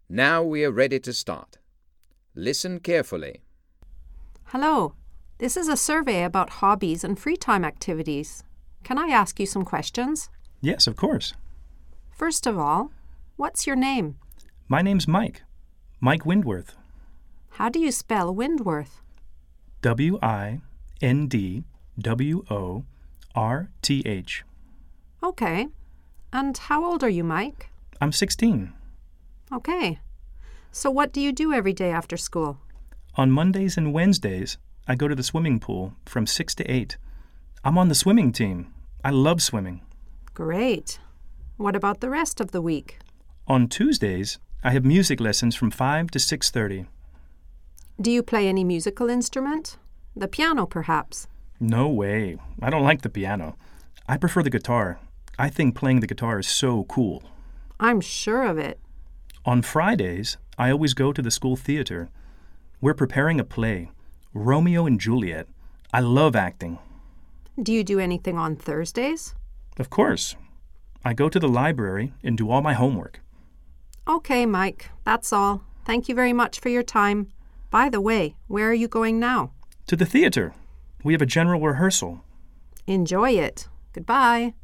Now we are ready to start. Listen carefully. Hello. This is a survey about hobbies and free time activities. Can I ask you some questions? Yes, of course. First of all, what's your name? My name's Mike. Mike Windworth. How do you spell Windworth? Windworth. Okay. And how old are you, Mike? I'm 16. Okay. So what do you do every day after school? On Mondays and Wednesdays, I go to the swimming pool from 6 to 8. I'm on the swimming team. I love swimming. Great. What about the rest of the week? On Tuesdays, I have music lessons from 5 to 6:30. Do you play any musical instrument? The piano, perhaps? No way. I don't like the piano. I prefer the guitar. I think playing the guitar is so cool. I'm sure of it. On Fridays, I always go to the school theater. We're preparing a play, Romeo and Juliet. I love acting. Do you do anything on Thursdays? Of course. I go to the library and do all my homework. Okay, Mike. That's all. Thank you very much for your time. By the way, where are you going now? To the theater. We have a general rehearsal. Enjoy it. Goodbye.